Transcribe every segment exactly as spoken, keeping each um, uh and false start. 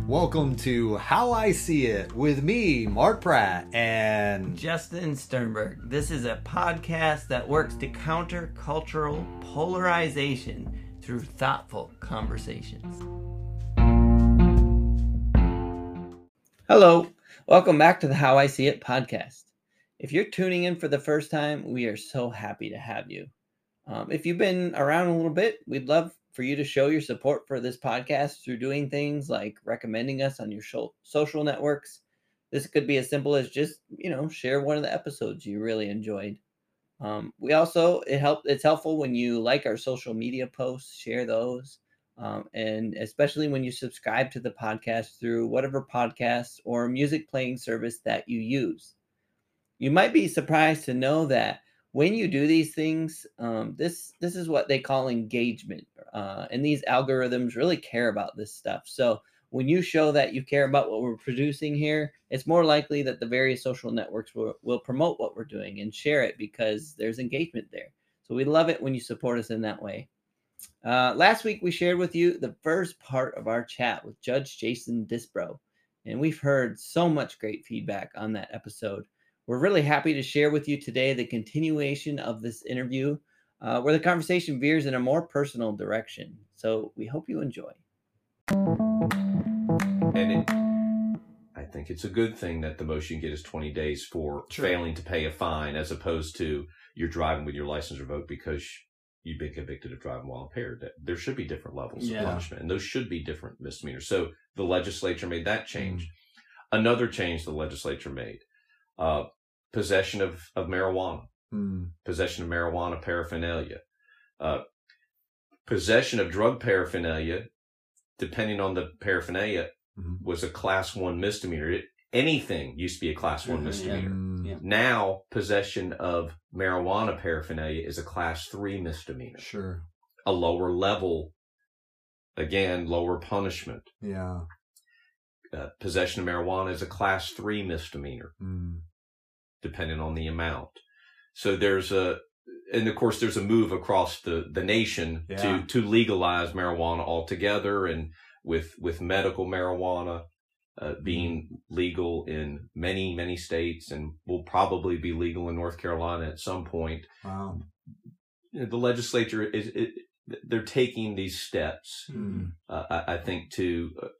Welcome to How I See It with me, Mark Pratt, and Justin Sternberg. This is a podcast that works to counter cultural polarization through thoughtful conversations. Hello, welcome back to the How I See It podcast. If you're tuning in for the first time, we are so happy to have you. Um, if you've been around a little bit, we'd love for you to show your support for this podcast through doing things like recommending us on your show, social networks. This could be as simple as just, you know, share one of the episodes you really enjoyed. Um, we also, it help, it's helpful when you like our social media posts, share those, um, and especially when you subscribe to the podcast through whatever podcast or music playing service that you use. You might be surprised to know that when you do these things, um, this this is what they call engagement. Uh, and these algorithms really care about this stuff. So when you show that you care about what we're producing here, it's more likely that the various social networks will, will promote what we're doing and share it because there's engagement there. So we love it when you support us in that way. Uh, last week, we shared with you the first part of our chat with Judge Jason Disbrow. And we've heard so much great feedback on that episode. We're really happy to share with you today the continuation of this interview uh, where the conversation veers in a more personal direction. So we hope you enjoy. And it, I think it's a good thing that the most you can get is twenty days for Sure. failing to pay a fine, as opposed to you're driving with your license revoked because you've been convicted of driving while impaired. There should be different levels Yeah. of punishment, and those should be different misdemeanors. So the legislature made that change. Mm. Another change the legislature made, uh, possession of, of marijuana, mm. possession of marijuana paraphernalia, uh, possession of drug paraphernalia, depending on the paraphernalia, mm-hmm. was a class one misdemeanor. It, anything used to be a class one mm-hmm. misdemeanor. Yeah. Yeah. Now, possession of marijuana paraphernalia is a class three misdemeanor. Sure. A lower level, again, lower punishment. Yeah. Uh, possession of marijuana is a class three misdemeanor, mm. depending on the amount. So there's a, and of course, there's a move across the, the nation yeah. to, to legalize marijuana altogether, and with, with medical marijuana uh, being legal in many, many states, and will probably be legal in North Carolina at some point. Wow. You know, the legislature is, it, they're taking these steps, mm. uh, I, I think, to uh,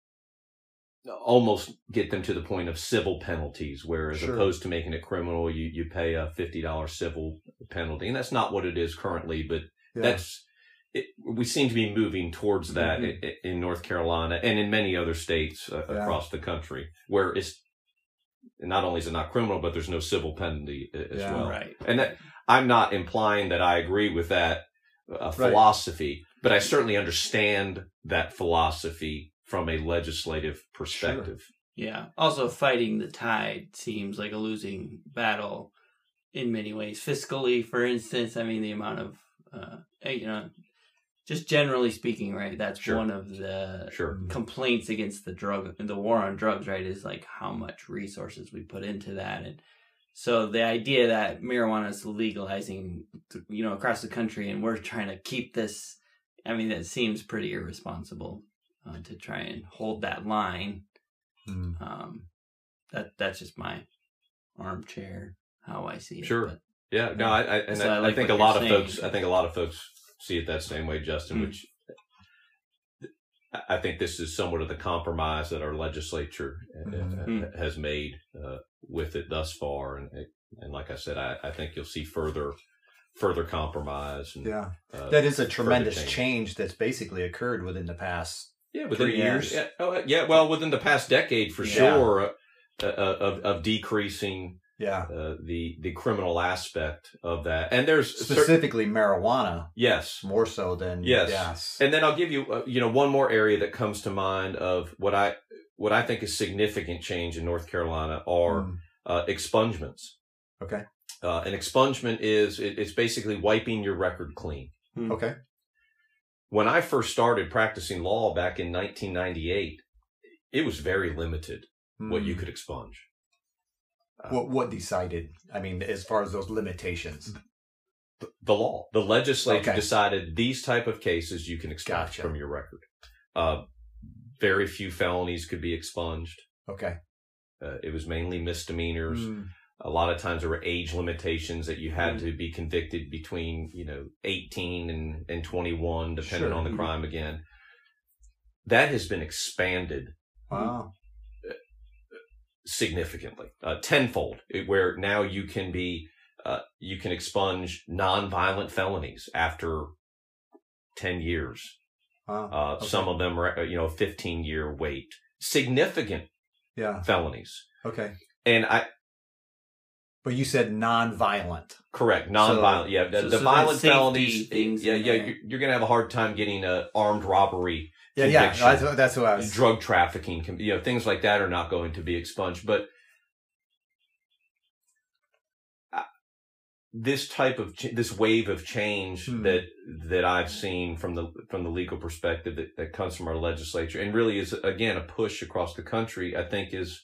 almost get them to the point of civil penalties, where as Sure. opposed to making it criminal, you, you pay a fifty dollars civil penalty. And that's not what it is currently, but yeah. that's, it, we seem to be moving towards that mm-hmm. in, in North Carolina and in many other states uh, yeah. across the country, where it's not only is it not criminal, but there's no civil penalty as yeah. well. Right. And that, I'm not implying that I agree with that uh, philosophy, right. but I certainly understand that philosophy from a legislative perspective. Sure. Yeah. Also, fighting the tide seems like a losing battle in many ways. Fiscally, for instance, I mean, the amount of, uh, you know, just generally speaking, right? That's sure. one of the sure. complaints against the drug, the war on drugs, right? Is like how much resources we put into that. And so the idea that marijuana is legalizing, you know, across the country, and we're trying to keep this, I mean, that seems pretty irresponsible. Uh, to try and hold that line. Mm. Um, that that's just my armchair, how I see it. Sure. But, yeah. No, I, I and so I, I, like I think a lot of saying. folks, I think a lot of folks see it that same way, Justin, mm. which I think this is somewhat of the compromise that our legislature mm. uh, has made uh, with it thus far. And, and like I said, I, I think you'll see further further compromise. And, yeah. Uh, that is a tremendous change. change that's basically occurred within the past Yeah, within Three years. Yeah, oh, yeah, well, within the past decade, for yeah. sure, uh, uh, of of decreasing yeah. uh, the the criminal aspect of that, and there's specifically certain, marijuana. Yes, more so than yes. yes. And then I'll give you, uh, you know, one more area that comes to mind of what I what I think is significant change in North Carolina are mm. uh, expungements. Okay, uh, an expungement is it, it's basically wiping your record clean. Mm. Okay. When I first started practicing law back in nineteen ninety-eight, it was very limited mm. what you could expunge. Uh, what what decided? I mean, as far as those limitations, the, the law, the legislature okay. decided these type of cases you can expunge gotcha. from your record. Uh, very few felonies could be expunged. Okay. Uh, it was mainly misdemeanors. Mm. A lot of times there were age limitations that you had mm. to be convicted between, you know, eighteen and, and twenty-one, depending sure. on the crime again. That has been expanded. Wow. Significantly, uh, tenfold, where now you can be, uh, you can expunge non-violent felonies after ten years. Wow. Uh, okay. Some of them are, you know, fifteen year wait. Significant yeah. felonies. Okay. And I, but you said non-violent. Correct. Non-violent. So, yeah. The, so, the so violent felonies. Things yeah. Yeah. You're, you're going to have a hard time getting a armed robbery. Yeah. Yeah. That's, that's what I was. Drug trafficking, you know, things like that are not going to be expunged. But this type of, this wave of change hmm. that, that I've seen from the, from the legal perspective that, that comes from our legislature and really is, again, a push across the country, I think is,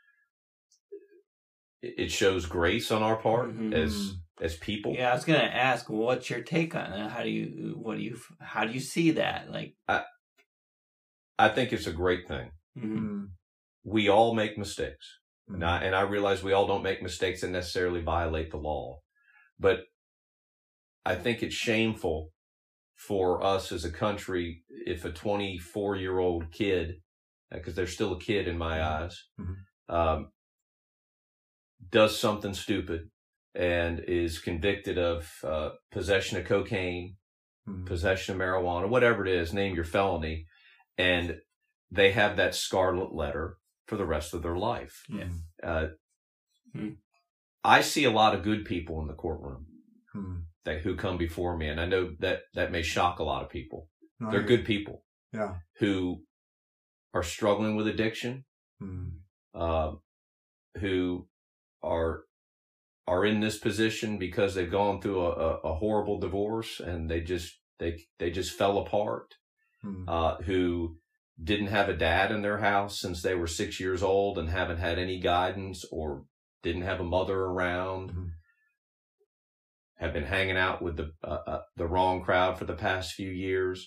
it shows grace on our part mm-hmm. as as people. Yeah, I was gonna ask, what's your take on that? How do you, what do you, how do you see that? Like, I, I think it's a great thing. Mm-hmm. We all make mistakes, mm-hmm. and I and I realize we all don't make mistakes that necessarily violate the law, but I think it's shameful for us as a country if a twenty-four year old kid, because they're still a kid in my eyes. Mm-hmm. Um, does something stupid and is convicted of uh, possession of cocaine, mm-hmm. possession of marijuana, whatever it is, name your felony, and they have that scarlet letter for the rest of their life. Yeah. Uh, mm-hmm. I see a lot of good people in the courtroom mm-hmm. that who come before me, and I know that that may shock a lot of people. No, They're good people yeah. who are struggling with addiction, mm-hmm. uh, who are are in this position because they've gone through a, a, a horrible divorce and they just they they just fell apart. Hmm. Uh, who didn't have a dad in their house since they were six years old and haven't had any guidance, or didn't have a mother around. Hmm. Have been hanging out with the uh, uh, the wrong crowd for the past few years.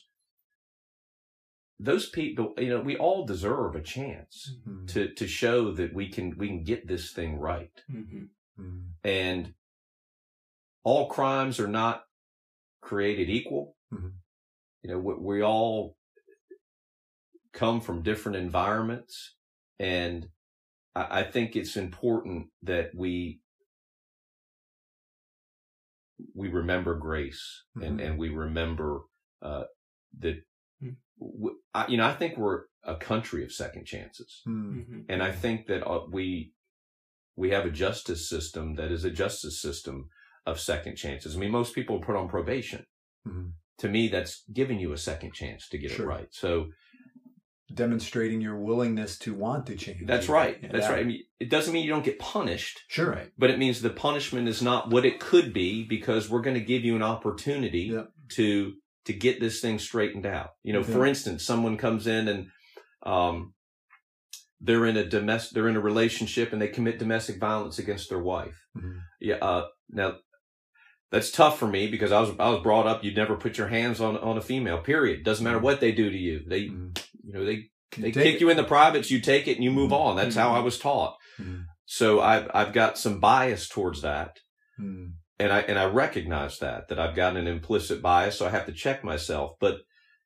Those people, you know, we all deserve a chance mm-hmm. to, to show that we can, we can get this thing right. Mm-hmm. Mm-hmm. And all crimes are not created equal. Mm-hmm. You know, we, we all come from different environments. And I, I think it's important that we, we remember grace mm-hmm. and, and we remember, uh, that, I, you know, I think we're a country of second chances. Mm-hmm. And I think that uh, we, we have a justice system that is a justice system of second chances. I mean, most people are put on probation. Mm-hmm. To me, that's giving you a second chance to get sure. it right. So demonstrating your willingness to want to change. That's right. Yeah. That's right. I mean, it doesn't mean you don't get punished. Sure. Right. But it means the punishment is not what it could be, because we're going to give you an opportunity yep. to, to get this thing straightened out. You know, mm-hmm. for instance, someone comes in and, um, they're in a domestic, they're in a relationship and they commit domestic violence against their wife. Mm-hmm. Yeah. Uh, now that's tough for me because I was, I was brought up, you'd never put your hands on, on a female, period. Doesn't matter what they do to you. They, mm-hmm. you know, they, they kick it. you in the privates, you take it and you move mm-hmm. on. That's mm-hmm. how I was taught. Mm-hmm. So I've, I've got some bias towards that. Mm-hmm. And I, and I recognize that, that I've got an implicit bias. So I have to check myself. But,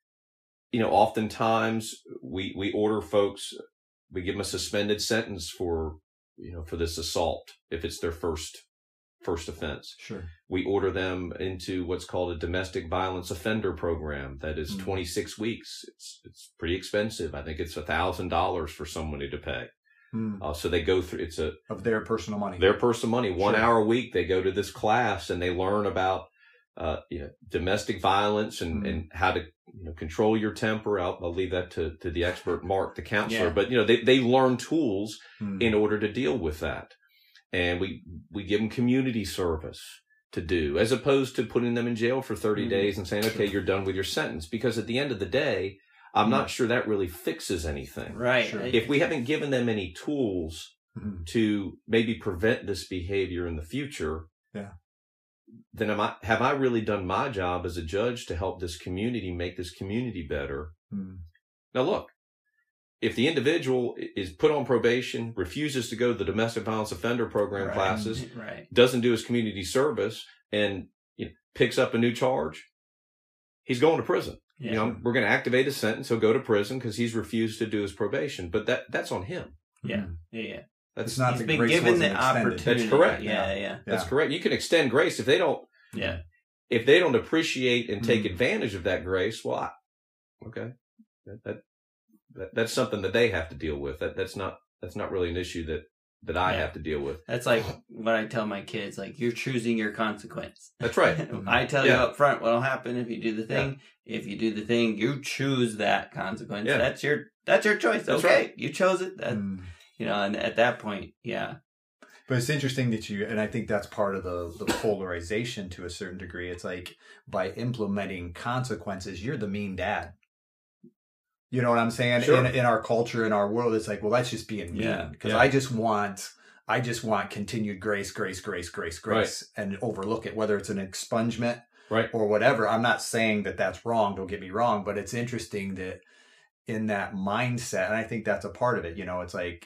you know, oftentimes we, we order folks, we give them a suspended sentence for, you know, for this assault, if it's their first, first offense. Sure. We order them into what's called a domestic violence offender program that is mm-hmm. twenty-six weeks. It's, it's pretty expensive. I think it's a thousand dollars for somebody to pay. Mm. Uh, so they go through, it's a, of their personal money, their personal money, one sure. hour a week. They go to this class and they learn about, uh, you know, domestic violence and, mm. and how to, you know, control your temper. I'll, I'll leave that to, to the expert, Mark, the counselor, yeah. but you know, they, they learn tools mm. in order to deal with that. And we, we give them community service to do, as opposed to putting them in jail for thirty mm. days and saying, okay, you're done with your sentence. Because at the end of the day, I'm mm. not sure that really fixes anything. Right. Sure. If we haven't given them any tools mm-hmm. to maybe prevent this behavior in the future, yeah. then am I, have I really done my job as a judge to help this community, make this community better? Mm. Now, look, if the individual is put on probation, refuses to go to the domestic violence offender program Right. classes, Right. doesn't do his community service, and you know, picks up a new charge, he's going to prison. Yeah. You know, we're going to activate his sentence. He'll go to prison because he's refused to do his probation. But that that's on him. Yeah. Yeah. Yeah. That's It's not He's the been grace given wasn't the extended. opportunity. That's correct. Yeah. Yeah. that's Yeah. correct. You can extend grace if they don't. Yeah. If they don't appreciate and take Mm. advantage of that grace, well, I, okay, that, that that that's something that they have to deal with. That that's not that's not really an issue that that I Yeah. have to deal with. That's like what I tell my kids, like, you're choosing your consequence. That's right. I tell you Yeah. up front what'll happen if you do the thing. If you do the thing, you choose that consequence. Yeah. That's your that's your choice. That's okay. right. You chose it. That, Mm. you know, and at that point, yeah. But it's interesting that you, and I think that's part of the, the polarization to a certain degree. It's like by implementing consequences, you're the mean dad. You know what I'm saying? Sure. In, in our culture, in our world, it's like, well, that's just being mean. Yeah, Because yeah. I just want, I just want continued grace, grace, grace, grace, grace, and overlook it, whether it's an expungement Right. or whatever. I'm not saying that that's wrong. Don't get me wrong, but it's interesting that in that mindset, and I think that's a part of it. You know, it's like,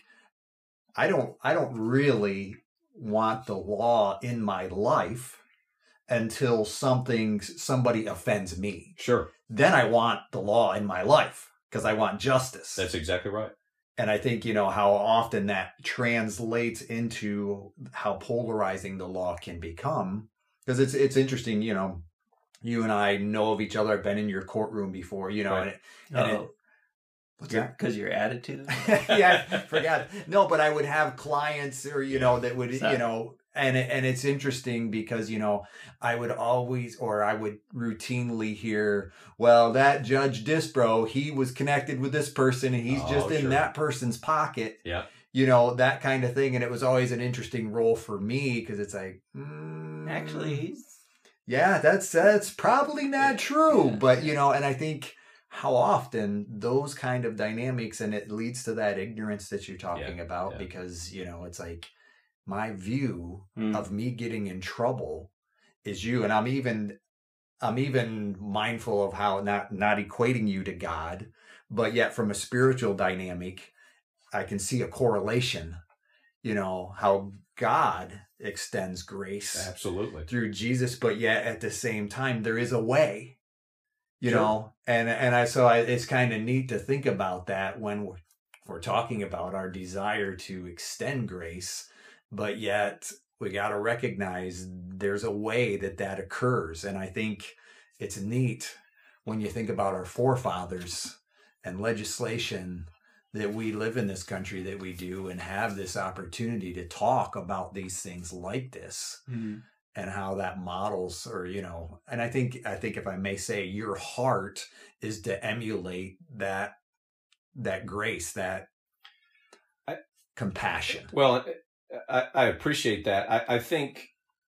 I don't, I don't really want the law in my life until something, somebody offends me. Sure. Then I want the law in my life because I want justice. That's exactly right. And I think, you know, how often that translates into how polarizing the law can become. Because it's, it's interesting, you know, you and I know of each other. I've been in your courtroom before, you know, Right. and it, and it, Oh, what's that? because your attitude. Yeah, I forgot. No, but I would have clients or, you know, that would, Sorry. you know, and, it- and it's interesting because, you know, I would always, or I would routinely hear, well, that Judge Disbro, he was connected with this person and he's Oh, just in sure. that person's pocket, Yeah. you know, that kind of thing. And it was always an interesting role for me because it's like, mm, Actually, he's yeah, that's, that's probably not true. Yeah. But, you know, and I think, how often those kind of dynamics, and it leads to that ignorance that you're talking Yeah, about, yeah. because, you know, it's like my view Mm. of me getting in trouble is you. And I'm even, I'm even mindful of how not, not equating you to God, but yet from a spiritual dynamic, I can see a correlation, you know, how God extends grace Absolutely. through Jesus, but yet at the same time, there is a way. You Sure. know, and and I so I, it's kind of neat to think about that when we're, we're talking about our desire to extend grace, but yet we got to recognize there's a way that that occurs. And I think it's neat when you think about our forefathers and legislation that we live in this country that we do and have this opportunity to talk about these things like this. Mm. And how that models, or, you know, and I think, I think if I may say, your heart is to emulate that, that grace, that I, compassion. Well, I, I appreciate that. I, I think,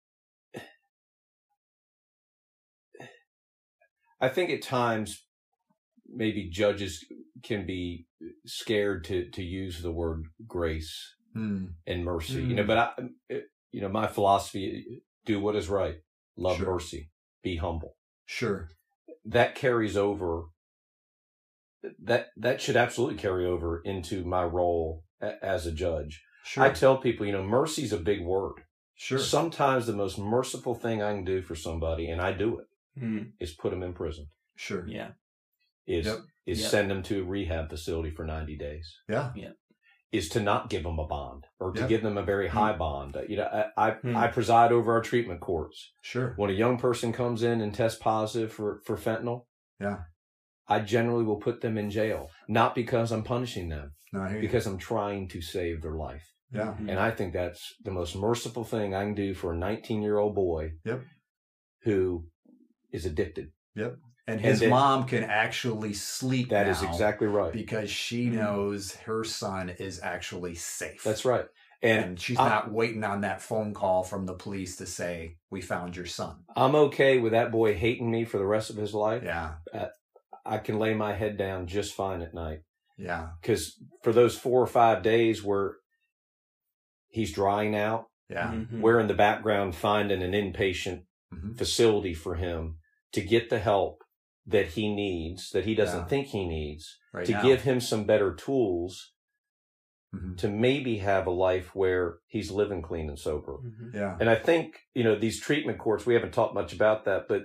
I think at times maybe judges can be scared to, to use the word grace Hmm. and mercy, Mm. you know, but I, you know, my philosophy, do what is right, love Sure. mercy, be humble. Sure. That carries over. That, that should absolutely carry over into my role a, as a judge. Sure. I tell people, you know, mercy is a big word. Sure. Sometimes the most merciful thing I can do for somebody, and I do it, Mm. is put them in prison. Sure. Yeah. Is Yep. is Yep. send them to a rehab facility for ninety days. Yeah. Is to not give them a bond or to Yep. give them a very high bond. You know, I I, Hmm. I preside over our treatment courts. Sure. When a young person comes in and tests positive for for fentanyl, Yeah. I generally will put them in jail, not because I'm punishing them, No, I hear you. because I'm trying to save their life. Yeah. Mhm. And I think that's the most merciful thing I can do for a nineteen-year-old boy Yep. who is addicted. Yep. And And his then- mom can actually sleep That is now exactly right. because she Mhm. knows her son is actually safe. That's right. And, And she's I- not waiting on that phone call from the police to say, we found your son. I'm okay with that boy hating me for the rest of his life. Yeah. I can lay my head down just fine at night. Yeah. Because for those four or five days where he's drying out, Yeah. Mhm. we're in the background finding an inpatient Mhm. facility for him to get the help that he needs, that he doesn't Yeah. think he needs, Right to now. give him some better tools Mhm. to maybe have a life where he's living clean and sober. Mhm. Yeah. And I think, you know, these treatment courts, we haven't talked much about that, but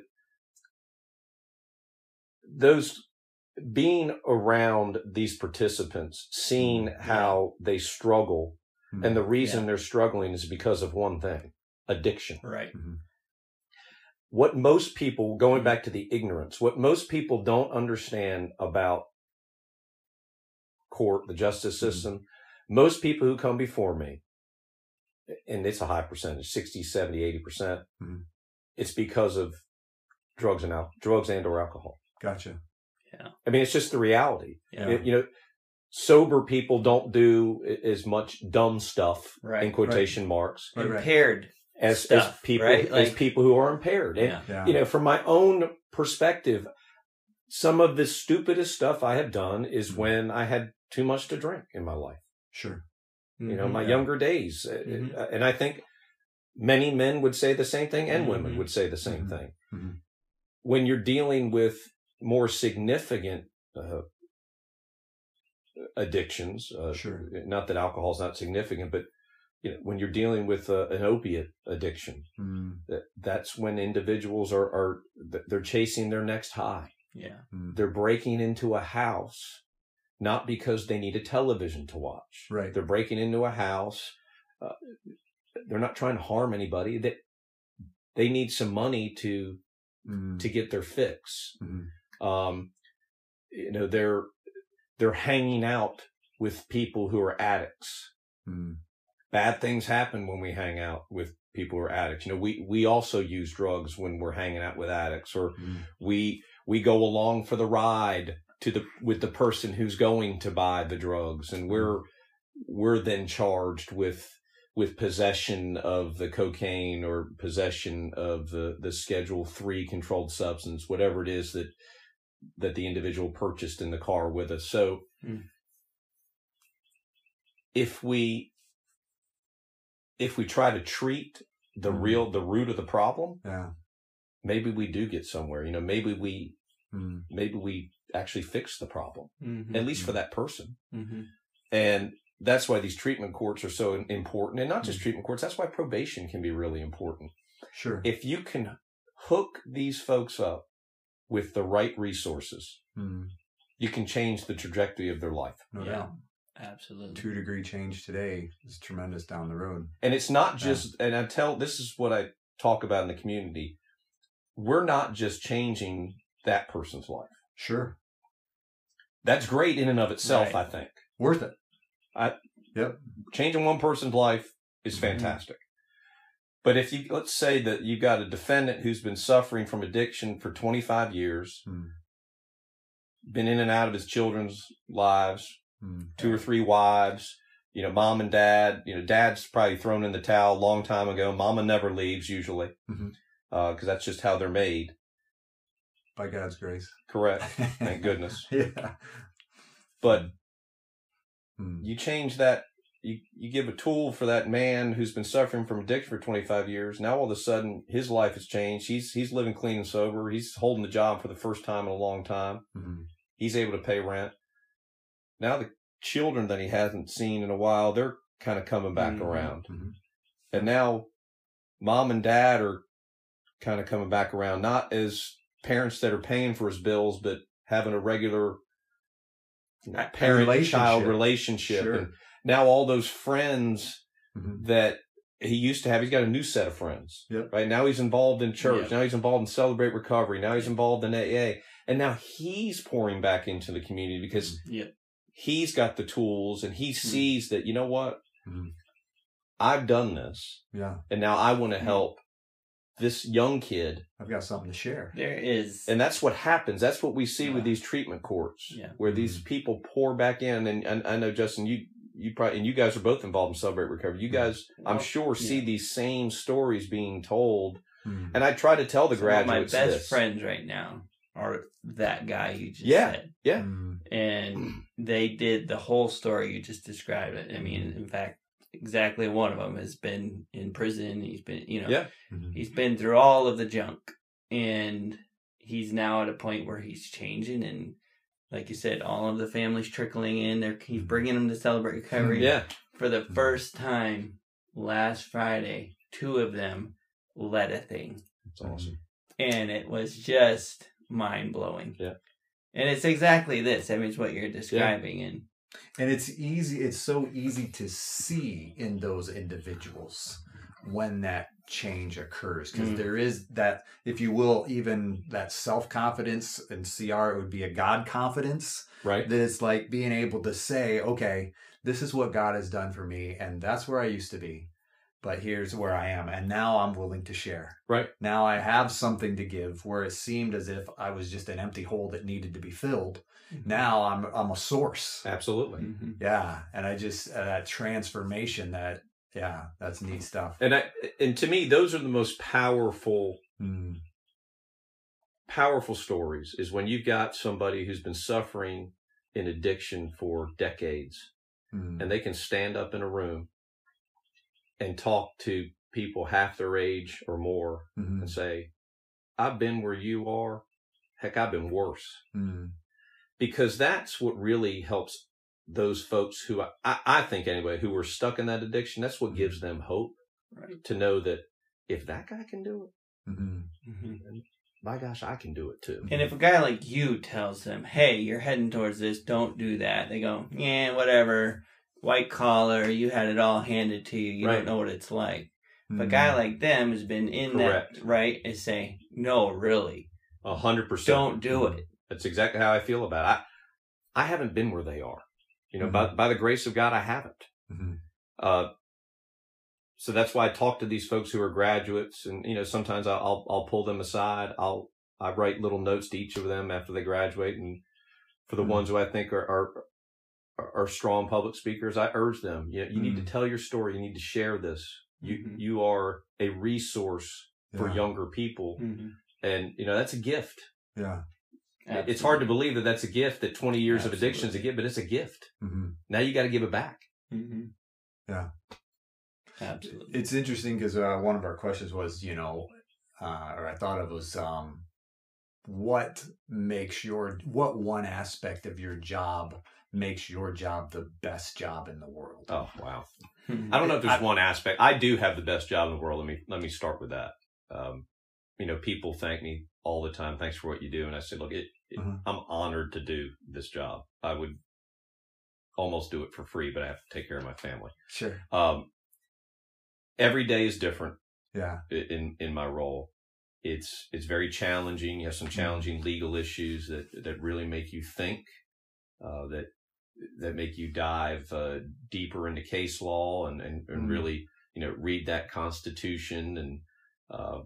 those being around these participants, seeing Mm, how they struggle, Mhm. and the reason Yeah. they're struggling is because of one thing, addiction. Right. Mhm. What most people, going Mhm. back to the ignorance, what most people don't understand about court, the justice Mhm. system, most people who come before me, and it's a high percentage, sixty, seventy, eighty percent, Mhm. it's because of drugs and al- drugs and or alcohol. Gotcha. I mean, it's just the reality. Yeah. It- you know, sober people don't do i- as much dumb stuff Right. in quotation marks Right, right. Impaired as, stuff, as people right? as Like- people who are impaired. And Yeah. Yeah. you know, from my own perspective, some of the stupidest stuff I have done is Mhm. when I had too much to drink in my life. Sure. You know, Mhm. my Yeah. younger days, Uh, Mhm. uh, and I think many men would say the same thing, and women Mhm. would say the same Mhm. thing. Mhm. When you're dealing with more significant uh, addictions, uh, Sure. not that alcohol is not significant, but you know, when you're dealing with uh, an opiate addiction, Mm, that that's when individuals are are they're chasing their next high. Yeah. mm. They're breaking into a house not because they need a television to watch. Right. They're breaking into a house. Uh, they're not trying to harm anybody. They they need some money to Mm, to get their fix. mhm. Um, you know, they're they're hanging out with people who are addicts. Mm, Bad things happen when we hang out with people who are addicts. You know, we we also use drugs when we're hanging out with addicts, or mm. we we go along for the ride to the with the person who's going to buy the drugs, and we're we're then charged with with possession of the cocaine or possession of the the Schedule three controlled substance, whatever it is that that the individual purchased in the car with us. So Mm. if we if we try to treat the Mm. real the root of the problem, Yeah. maybe we do get somewhere. You know, maybe we Mm, maybe we actually fix the problem, Mhm. at least for that person. Mhm. And that's why these treatment courts are so important. And not just Mm. treatment courts, that's why probation can be really important. sure. If you can hook these folks up with the right resources, Mm, you can change the trajectory of their life. no Yeah. doubt. Absolutely. Two degree change today is tremendous down the road. And it's not just, and I tell, this is what I talk about in the community. We're not just changing that person's life. Sure. That's great in and of itself, Right. I think. Worth it. Changing one person's life is Mhm. fantastic. But if you, let's say that you've got a defendant who's been suffering from addiction for twenty-five years, Mm, been in and out of his children's lives, mm, two or three wives, you know, mom and dad, you know, dad's probably thrown in the towel a long time ago. Mama never leaves usually, Mhm. uh, cause that's just how they're made. by God's grace. Correct. Thank goodness. Yeah. But Mm, you change that, you, you give a tool for that man who's been suffering from addiction for twenty-five years. Now all of a sudden his life has changed. He's, he's living clean and sober. He's holding the job for the first time in a long time. mhm. He's able to pay rent. Now the children that he hasn't seen in a while, they're kind of coming back Mhm. around. Mhm. And now mom and dad are kind of coming back around, not as parents that are paying for his bills, but having a regular A parent-child relationship. relationship. Sure. And now all those friends Mhm. that he used to have, he's got a new set of friends. Yep. Right now he's involved in church. Yep. Now he's involved in Celebrate Recovery. Now he's Yep. involved in A A. And now he's pouring back into the community because Yep. he's got the tools and he sees that, you know what? Mhm. I've done this Yeah. and now I want to Mhm. help this young kid. I've got something to share. There is. And that's what happens. That's what we see Yeah. with these treatment courts, Yeah. where these people pour back in. And, and I know, Justin, you, you probably, and you guys are both involved in Celebrate Recovery. You guys, I'm Well, sure, see yeah. these same stories being told. Mm, And I try to tell the Some of my graduates best this. friends right now are that guy you just Yeah. said. Yeah. mm, And they did the whole story you just described it. I mean, in fact, exactly one of them has been in prison. He's been, you know, Yeah. mhm. he's been through all of the junk, and he's now at a point where he's changing, and like you said, all of the families trickling in. They're he's bringing them to Celebrate Recovery. Yeah. For the first time last Friday, two of them led a thing. That's awesome. And it was just mind blowing. Yeah. And it's exactly this. I mean, it's what you're describing. Yeah. And and it's easy. It's so easy to see in those individuals when that change occurs, because mm. there is that, if you will, even that self-confidence. In C R, it would be a God confidence. Right. That it's like being able to say, okay, this is what God has done for me, and that's where I used to be, but here's where I am, and now I'm willing to share. Right. Now I have something to give, where it seemed as if I was just an empty hole that needed to be filled. Mm-hmm. Now I'm I'm a source. Absolutely. Mm-hmm. Yeah, and I just uh, that transformation, that yeah, that's neat stuff. And I and to me, those are the most powerful, mm. powerful stories. Is when you've got somebody who's been suffering in addiction for decades. Mm. And they can stand up in a room and talk to people half their age or more mm-hmm. and say, I've been where you are. Heck, I've been worse. Mm. Because that's what really helps those folks who, I, I think anyway, who are stuck in that addiction. That's what mm-hmm. gives them hope, right? To know that if that guy can do it, mm-hmm. Mm-hmm. my gosh, I can do it too. And if a guy like you tells them, hey, you're heading towards this, don't do that. They go, yeah, whatever. White collar, you had it all handed to you. You right. don't know what it's like. Mm-hmm. But a guy like them has been in Correct. That, right, is saying, no, really. A hundred percent. Don't do it. That's exactly how I feel about it. I, I haven't been where they are. You know, mm-hmm. by, by the grace of God, I haven't. Mm-hmm. Uh, So that's why I talk to these folks who are graduates, and, you know, sometimes I'll, I'll pull them aside. I'll, I write little notes to each of them after they graduate. And for the mm-hmm. ones who I think are, are, are strong public speakers, I urge them, you know, you mm-hmm. need to tell your story. You need to share this. You, mm-hmm. you are a resource for yeah. younger people. Mm-hmm. And, you know, that's a gift. Yeah. Absolutely. It's hard to believe that that's a gift, that twenty years Absolutely. Of addiction is a gift, but it's a gift. Mm-hmm. Now you got to give it back. Mm-hmm. Yeah. Absolutely. It's interesting because uh, one of our questions was, you know, uh, or I thought it was, um, what makes your, what one aspect of your job makes your job the best job in the world? Oh, wow. I don't know if there's I, one aspect. I do have the best job in the world. Let me, let me start with that. Um, you know, people thank me all the time. Thanks for what you do. And I say, look, it, it, uh-huh. I'm honored to do this job. I would almost do it for free, but I have to take care of my family. Sure. Um, every day is different. Yeah. In, in my role, it's, it's very challenging. You have some challenging mm-hmm. legal issues that, that really make you think, uh, that, that make you dive, uh, deeper into case law and, and, and mm-hmm. really, you know, read that Constitution and, uh,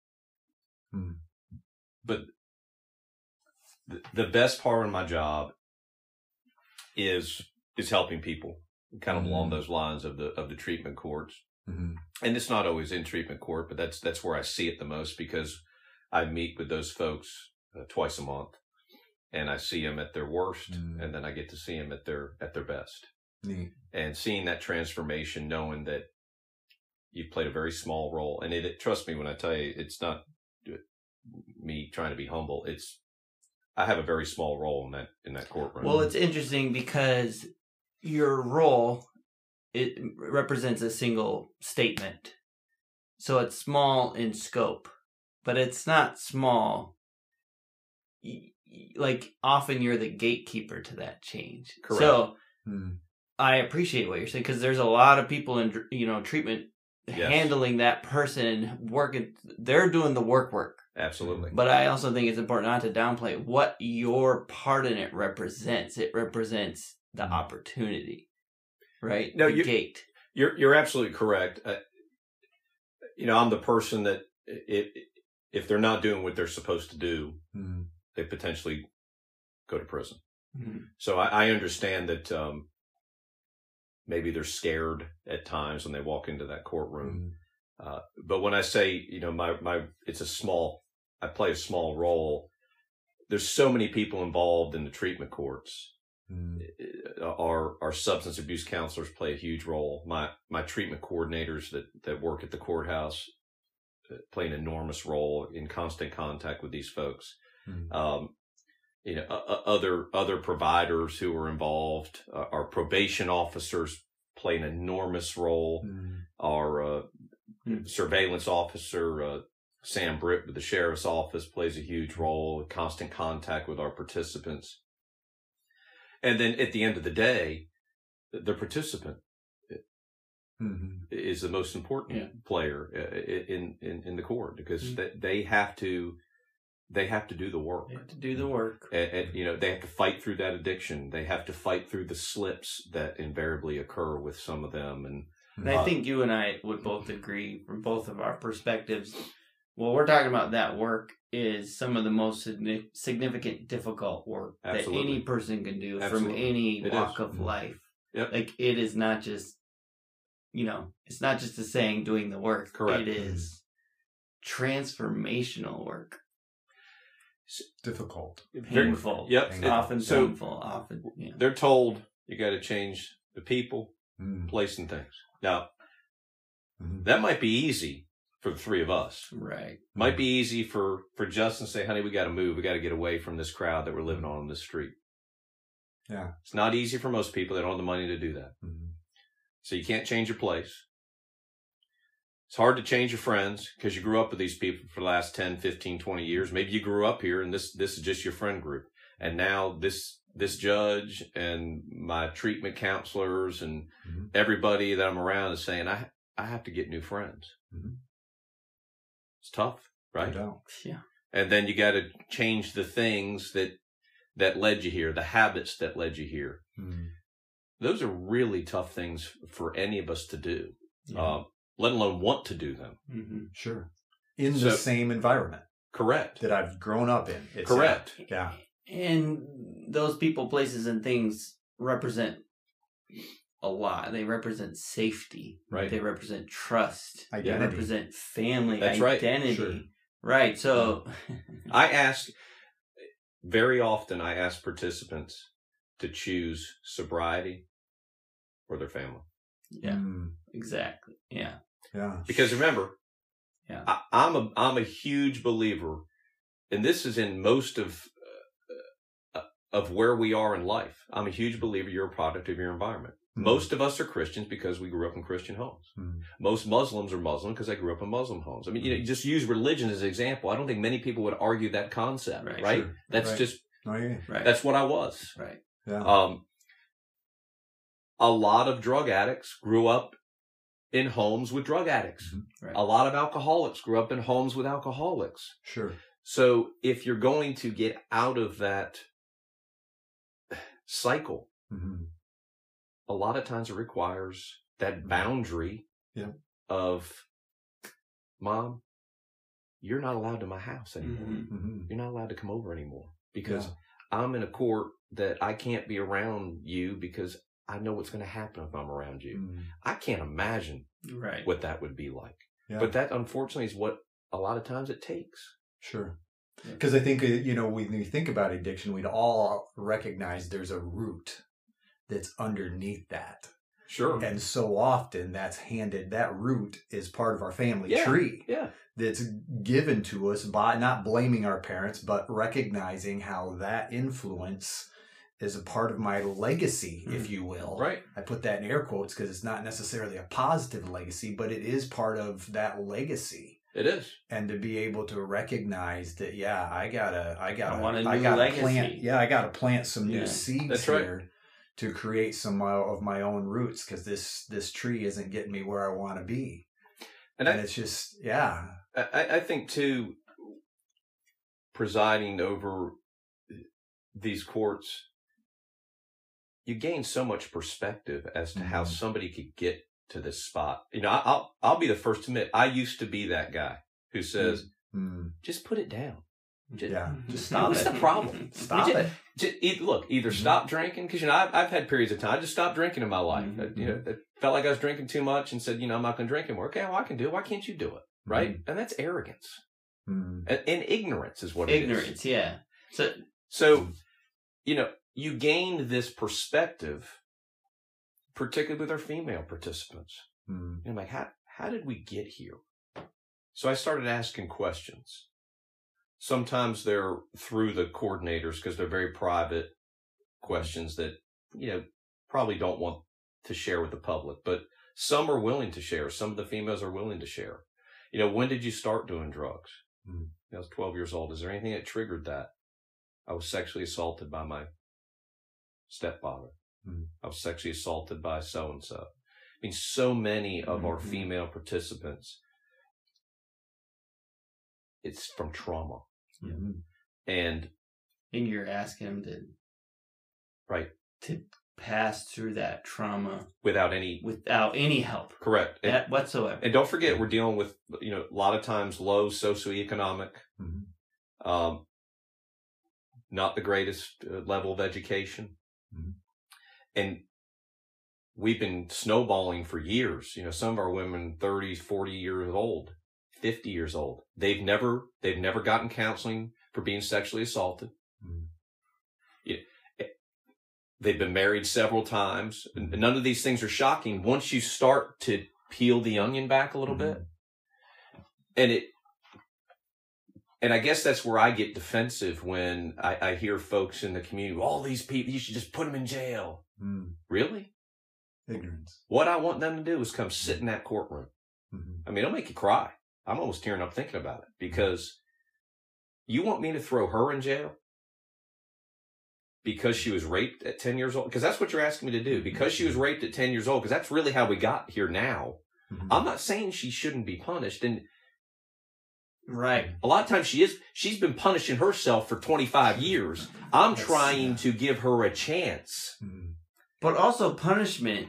mm. but the, the best part of my job is, is helping people kind of mm-hmm. along those lines of the, of the treatment courts. Mm-hmm. And it's not always in treatment court, but that's, that's where I see it the most, because I meet with those folks uh, twice a month and I see them at their worst mm-hmm. and then I get to see them at their, at their best. Neat. And seeing that transformation, knowing that you've played a very small role, and it, it trust me when I tell you, it's not me trying to be humble. It's, I have a very small role in that, in that courtroom. Well, it's interesting because your role, it represents a single statement. So it's small in scope, but it's not small. Like often you're the gatekeeper to that change. Correct. So hmm. I appreciate what you're saying, because there's a lot of people in, you know, treatment yes. handling that person, working, they're doing the work work. Absolutely. But I also think it's important not to downplay what your part in it represents. It represents the mm-hmm. opportunity, right? No, the you're, gate. You're you're absolutely correct. Uh, you know, I'm the person that if if they're not doing what they're supposed to do, mm-hmm. they potentially go to prison. Mm-hmm. So I, I understand that um, maybe they're scared at times when they walk into that courtroom. Mm-hmm. Uh, but when I say, you know, my my it's a small. I play a small role. There's so many people involved in the treatment courts. Mm. Our our substance abuse counselors play a huge role. My my treatment coordinators that, that work at the courthouse play an enormous role in constant contact with these folks. Mm. Um, you know, uh, other other providers who are involved. Uh, our probation officers play an enormous role. Mm. Our uh, mm. surveillance officer, uh, Sam Britt with the sheriff's office, plays a huge role, constant contact with our participants. And then at the end of the day, the participant mm-hmm. is the most important yeah. player in, in, in the court, because mm-hmm. they, they have to, they have to do the work. They have to do the work. And, and, you know, they have to fight through that addiction. They have to fight through the slips that invariably occur with some of them. And, and uh, I think you and I would both agree from both of our perspectives. Well, we're talking about that work is some of the most significant, difficult work Absolutely. That any person can do Absolutely. From any it walk is. Of life. Yep. Like, it is not just, you know, it's not just a saying doing the work. Correct. It is transformational work. Difficult. Painful. Yep. It, often so painful. Often. Yeah. They're told you got to change the people, mm. place, and things. Now, mm-hmm. that might be easy for the three of us. Right. Might be easy for, for Justin to say, honey, we got to move. We got to get away from this crowd that we're living on in this street. Yeah. It's not easy for most people. They don't have the money to do that. Mm-hmm. So you can't change your place. It's hard to change your friends because you grew up with these people for the last ten, fifteen, twenty years. Maybe you grew up here and this, this is just your friend group. And now this, this judge and my treatment counselors and mm-hmm. everybody that I'm around is saying, I, I have to get new friends. Mm-hmm. It's tough, right? No doubt. Yeah. And then you got to change the things that, that led you here, the habits that led you here. Mm. Those are really tough things for any of us to do, yeah. uh, let alone want to do them. Mm-hmm. Sure. In so, the same environment. Correct. That I've grown up in. It's correct. A, yeah. And those people, places, and things represent a lot. They represent safety. Right. They represent trust. Identity. They represent family. That's identity. Right. Sure. Right. So I ask very often I ask participants to choose sobriety or their family. Yeah. Mm. Exactly. Yeah. Yeah. Because remember, yeah. I, I'm a I'm a huge believer, and this is in most of uh, of where we are in life. I'm a huge believer you're a product of your environment. Mm. Most of us are Christians because we grew up in Christian homes. Mm. Most Muslims are Muslim because they grew up in Muslim homes. I mean, you know, you just use religion as an example. I don't think many people would argue that concept, right? right? Sure. That's right. just, oh, yeah. right. That's what I was. Right. Yeah. Um, a lot of drug addicts grew up in homes with drug addicts. Mm-hmm. Right. A lot of alcoholics grew up in homes with alcoholics. Sure. So if you're going to get out of that cycle, mm-hmm. a lot of times it requires that boundary yeah. of, Mom, you're not allowed to my house anymore. Mm-hmm. You're not allowed to come over anymore because yeah. I'm in a court that I can't be around you because I know what's going to happen if I'm around you. Mm-hmm. I can't imagine right. what that would be like. Yeah. But that, unfortunately, is what a lot of times it takes. Sure. Because yeah. I think, you know, when we think about addiction, we'd all recognize there's a root that's underneath that. Sure. And so often that's handed, that root is part of our family yeah. tree. Yeah. That's given to us by not blaming our parents, but recognizing how that influence is a part of my legacy, mm. if you will. Right. I put that in air quotes because it's not necessarily a positive legacy, but it is part of that legacy. It is. And to be able to recognize that, yeah, I gotta, I gotta, I want a new I gotta legacy. plant, yeah, I gotta plant some yeah. new seeds That's here right. to create some of my own roots, because this this tree isn't getting me where I want to be. And, and I, it's just, yeah. I, I think too, presiding over these courts, you gain so much perspective as to mm-hmm. how somebody could get to this spot. You know, I, I'll I'll be the first to admit, I used to be that guy who says, mm-hmm. just put it down. Just, yeah, just stop What's it. the problem? Stop just, it. Just, just, look, either mm-hmm. stop drinking, because, you know, I've, I've had periods of time, I just stopped drinking in my life. Mm-hmm. You know, it felt like I was drinking too much and said, you know, I'm not going to drink anymore. Okay, well, I can do it. Why can't you do it? Right? Mm-hmm. And that's arrogance. Mm-hmm. And, and ignorance is what ignorance, it is. Ignorance, yeah. So, so, you know, you gained this perspective, particularly with our female participants. Mm-hmm. And I'm like, how, how did we get here? So I started asking questions. sometimes they're through the coordinators because they're very private questions that, you know, probably don't want to share with the public, but some are willing to share. Some of the females are willing to share. You know, when did you start doing drugs? Mm. I was twelve years old. Is there anything that triggered that? I was sexually assaulted by my stepfather. Mm. I was sexually assaulted by so-and-so. I mean, so many of mm-hmm. our female participants, it's from trauma. Mm-hmm. And, and you're asking them to, right, to pass through that trauma without any, without any help. Correct. That and, whatsoever. And don't forget, we're dealing with, you know, a lot of times low socioeconomic, mm-hmm. um, not the greatest uh, level of education. Mm-hmm. And we've been snowballing for years. You know, some of our women, thirty, forty years old, fifty years old. They've never, they've never gotten counseling for being sexually assaulted. Mm-hmm. Yeah. They've been married several times. And none of these things are shocking once you start to peel the onion back a little mm-hmm. bit. And it, and I guess that's where I get defensive when I, I hear folks in the community, all these people, you should just put them in jail. Mm. Really? Ignorance. What I want them to do is come sit in that courtroom. Mm-hmm. I mean, it'll make you cry. I'm almost tearing up thinking about it because you want me to throw her in jail because she was raped at ten years old? Because that's what you're asking me to do. Because she was raped at ten years old, because that's really how we got here now. Mm-hmm. I'm not saying she shouldn't be punished. And right. A lot of times she is, she's been punishing herself for twenty-five years. I'm that's, trying yeah. to give her a chance. But also punishment,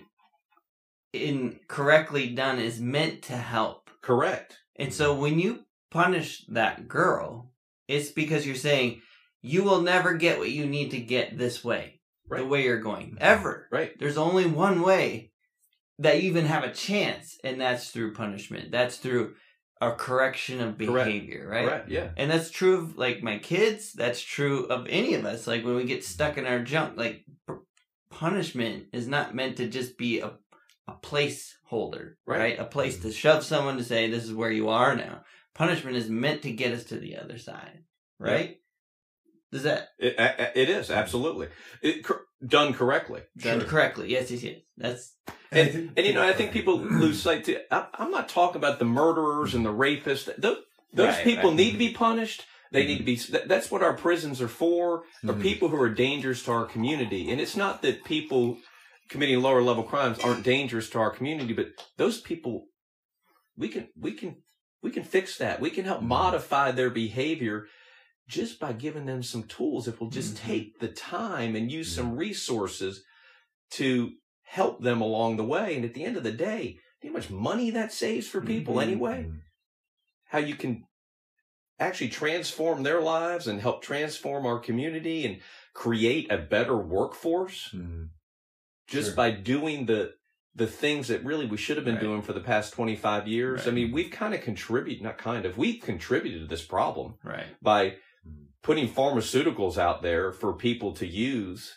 in correctly done, is meant to help. Correct. And so when you punish that girl, it's because you're saying, you will never get what you need to get this way, right. the way you're going, ever. Right. There's only one way that you even have a chance, and that's through punishment. That's through a correction of behavior, Correct. right? Correct, yeah. And that's true of, like, my kids. That's true of any of us. Like, when we get stuck in our junk, like, p- punishment is not meant to just be a, a placeholder, right. right? A place to shove someone to say, this is where you are now. Punishment is meant to get us to the other side, right? Yeah. Does that? It, it is, absolutely. It, done correctly. Done sure. correctly, yes, yes, yes. That's... And, and, you know, I think people lose sight too. I'm not talking about the murderers and the rapists. Those, those right, people right. need to be punished. They mm-hmm. need to be, that's what our prisons are for, mm-hmm. are people who are dangerous to our community. And it's not that people committing lower level crimes aren't dangerous to our community, but those people, we can, we can, we can fix that. We can help mm-hmm. modify their behavior just by giving them some tools. If we'll just mm-hmm. take the time and use mm-hmm. some resources to help them along the way. And at the end of the day, how much money that saves for people mm-hmm. anyway? How you can actually transform their lives and help transform our community and create a better workforce mm-hmm. just sure. by doing the the things that really we should have been right. doing for the past twenty-five years. Right. I mean, we've kind of contributed, not kind of, we've contributed to this problem right. by putting pharmaceuticals out there for people to use,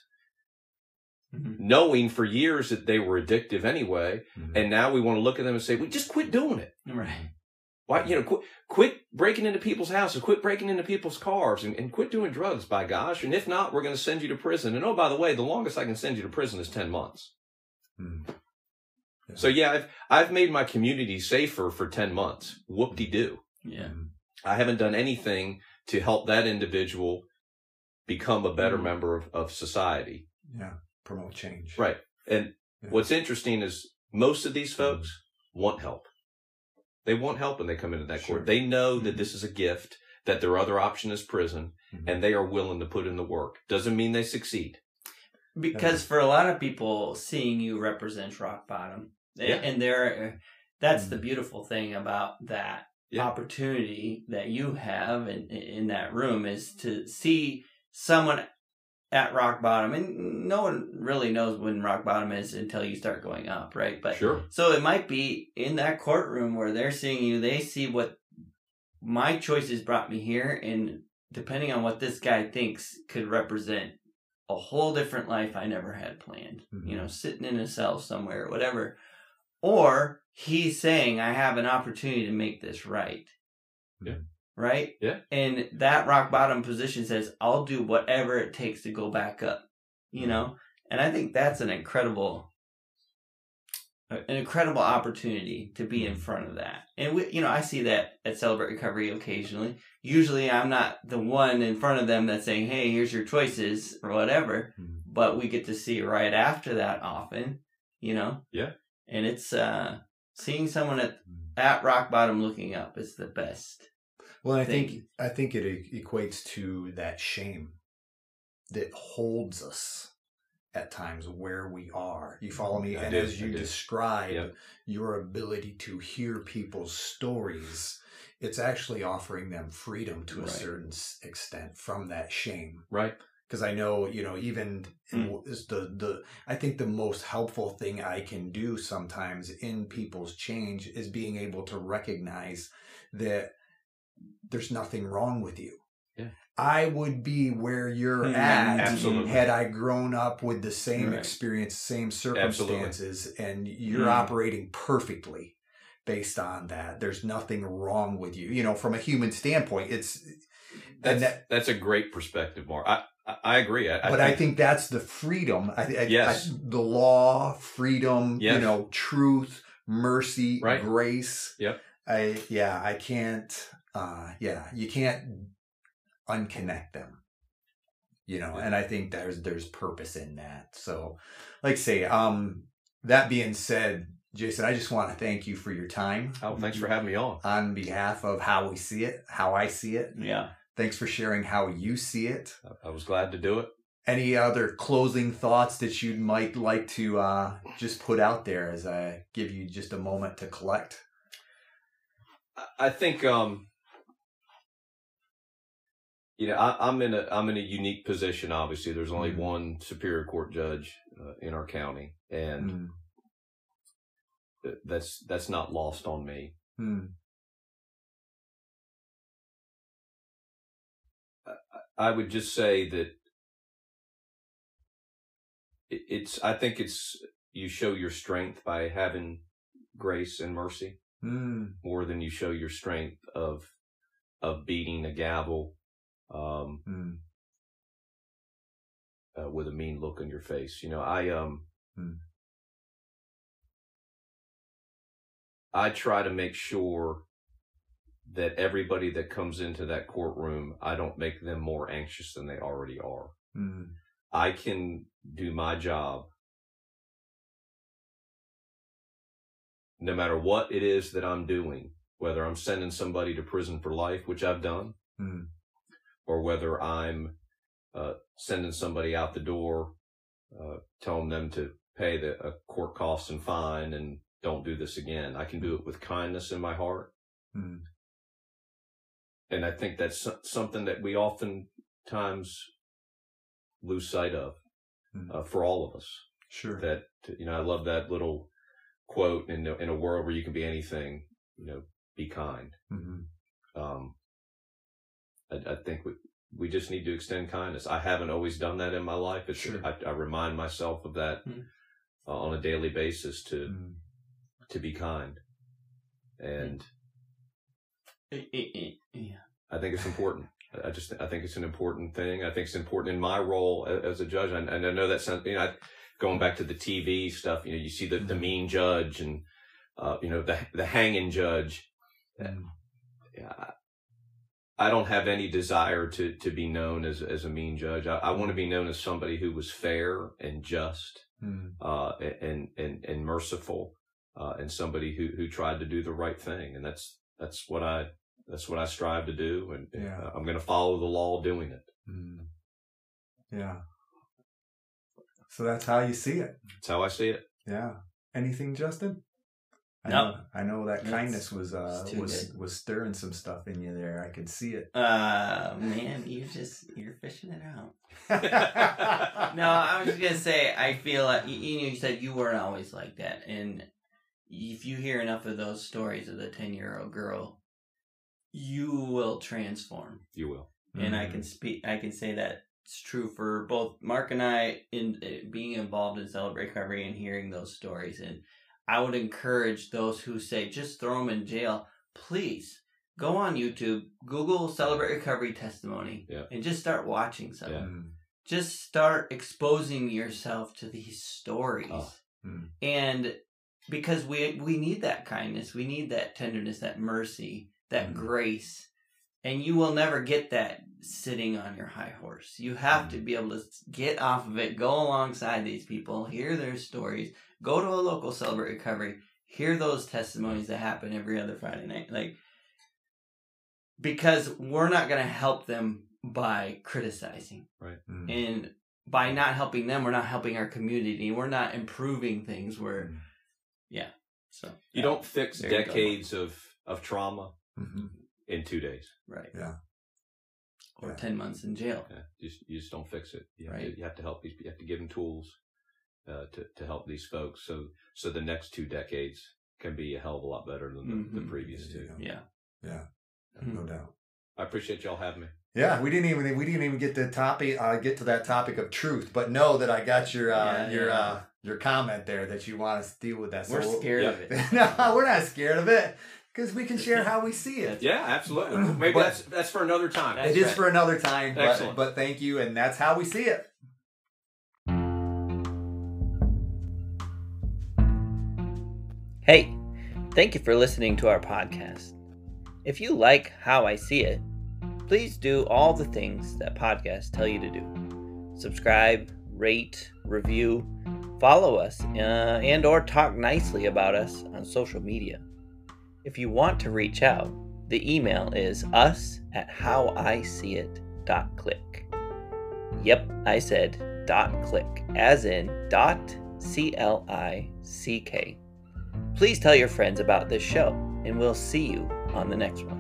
mm-hmm. knowing for years that they were addictive anyway. Mm-hmm. And now we want to look at them and say, well, just quit doing it. Right. Why, you know, quit, quit breaking into people's houses, quit breaking into people's cars, and, and quit doing drugs, by gosh. And if not, we're going to send you to prison. And oh, by the way, the longest I can send you to prison is ten months. Mm. Yeah. So yeah, I've, I've made my community safer for ten months. Whoop-de-doo. Yeah. I haven't done anything to help that individual become a better mm. member of, of society. Yeah. Promote change. Right. And yeah. what's interesting is most of these folks mm. want help. They want help when they come into that sure. court. They know mm-hmm. that this is a gift, that their other option is prison, mm-hmm. and they are willing to put in the work. Doesn't mean they succeed. Because for a lot of people, seeing you represents rock bottom. Yeah. And there, that's mm-hmm. the beautiful thing about that. Yeah. Opportunity that you have in, in that room is to see someone at rock bottom, and no one really knows when rock bottom is until you start going up, right? But sure. So it might be in that courtroom where they're seeing you, they see what my choices brought me here, and depending on what this guy thinks could represent a whole different life I never had planned, mm-hmm. you know, sitting in a cell somewhere, whatever. Or he's saying, I have an opportunity to make this right. Yeah. right? Yeah. And that rock bottom position says, I'll do whatever it takes to go back up, you mm-hmm. know? And I think that's an incredible, an incredible opportunity to be in front of that. And, we, you know, I see that at Celebrate Recovery occasionally. Usually I'm not the one in front of them that's saying, hey, here's your choices or whatever. Mm-hmm. But we get to see it right after that often, you know? Yeah. And it's uh, seeing someone at, at rock bottom looking up is the best. Well, I thing. think I think it equates to that shame that holds us at times where we are. You follow me? I and do, as you describe yep. your ability to hear people's stories, it's actually offering them freedom to right. a certain extent from that shame. Right. Because I know, you know, even mm. is the, the, I think the most helpful thing I can do sometimes in people's change is being able to recognize that there's nothing wrong with you. Yeah. I would be where you're mm, at absolutely. Had I grown up with the same right. experience, same circumstances, absolutely. And you're mm. operating perfectly based on that. There's nothing wrong with you. You know, from a human standpoint, it's... That's, that, that's a great perspective, Mark. I, I agree. I, but I think, I think that's the freedom. I, I, yes. I, the law, freedom, yes. you know, truth, mercy, right. grace. Yep. I, yeah, I can't, uh, yeah, you can't unconnect them, you know, yeah. and I think there's, there's purpose in that. So like say, um, that being said, Jason, I just want to thank you for your time. Oh, thanks for having me on. On behalf of How We See It, How I See It. Yeah. Thanks for sharing how you see it. I was glad to do it. Any other closing thoughts that you might like to uh, just put out there as I give you just a moment to collect? I think, um, you know, I, I'm in a I'm in a unique position. Obviously, there's only mm-hmm. one Superior Court judge uh, in our county, and mm-hmm. that's that's not lost on me. Mm-hmm. I would just say that it's, I think it's, you show your strength by having grace and mercy mm. more than you show your strength of, of beating a gavel, um, mm. uh, with a mean look on your face. You know, I, um, mm. I try to make sure that everybody that comes into that courtroom, I don't make them more anxious than they already are. Mm-hmm. I can do my job no matter what it is that I'm doing, whether I'm sending somebody to prison for life, which I've done, mm-hmm. or whether I'm uh, sending somebody out the door, uh, telling them to pay the uh, court costs and fine and don't do this again. I can do it with kindness in my heart. Mm-hmm. And I think that's something that we oftentimes lose sight of mm-hmm. uh, for all of us. Sure. That, you know, I love that little quote, in, in a world where you can be anything, you know, be kind. Mm-hmm. Um, I, I think we, we just need to extend kindness. I haven't always done that in my life. It's, sure. I, I remind myself of that mm-hmm. uh, on a daily basis to, mm-hmm. to be kind. And yeah. I think it's important. I just, I think it's an important thing. I think it's important in my role as a judge. And, and I know that sounds, you know, going back to the T V stuff, you know, you see the, the mean judge and, uh, you know, the, the hanging judge. Mm. Yeah. I don't have any desire to, to be known as, as a mean judge. I, I want to be known as somebody who was fair and just, mm. uh, and, and, and merciful, uh, and somebody who, who tried to do the right thing. And that's, that's what I, That's what I strive to do, and yeah. uh, I'm going to follow the law doing it. Mm. Yeah. So that's how you see it. That's how I see it. Yeah. Anything, Justin? I no. Know, I know that it's, kindness was uh was good. was stirring some stuff in you there. I could see it. Uh, man, you just you're fishing it out. No, I was just gonna say I feel like you, you know you said you weren't always like that, and if you hear enough of those stories of the ten year old girl, you will transform. You will. And mm-hmm. I can speak, I can say that it's true for both Mark and I in uh, being involved in Celebrate Recovery and hearing those stories. And I would encourage those who say, just throw them in jail. Please, go on YouTube, Google Celebrate Recovery testimony, yeah. and just start watching some. Yeah. Just start exposing yourself to these stories. Oh. Mm. And because we we need that kindness, we need that tenderness, that mercy, that Mm. grace. And you will never get that sitting on your high horse. You have Mm. to be able to get off of it, go alongside these people, hear their stories, go to a local Celebrate Recovery, hear those testimonies that happen every other Friday night. Like, because we're not going to help them by criticizing. Right. Mm. And by not helping them, we're not helping our community. We're not improving things. We're, Mm. yeah. So You don't fix There you go. decades of, of trauma Mm-hmm. in two days. right. Yeah. Or Yeah. ten months in jail. Yeah. You just, you just don't fix it. You have, Right. to, you have to help these. You have to give them tools uh, to to help these folks. So so the next two decades can be a hell of a lot better than the, the Mhm. previous two. Yeah. Yeah. Mhm. No doubt. I appreciate y'all having me. Yeah, we didn't even we didn't even get the topic uh, get to that topic of truth, but know that I got your uh, Yeah, your yeah. uh, your comment there that you want us to deal with that. So We're we'll- scared yeah. of it. no, we're not scared of it because we can share how we see it. Yeah, absolutely. Maybe But- that's that's for another time. That's It is right. for another time, but, Excellent. but thank you, and that's how we see it. Hey, thank you for listening to our podcast. If you like How I See It, please do all the things that podcasts tell you to do. Subscribe, rate, review, follow us, uh, and or talk nicely about us on social media. If you want to reach out, the email is us at howiseeit.click. Yep, I said dot click, as in dot C L I C K. Please tell your friends about this show, and we'll see you on the next one.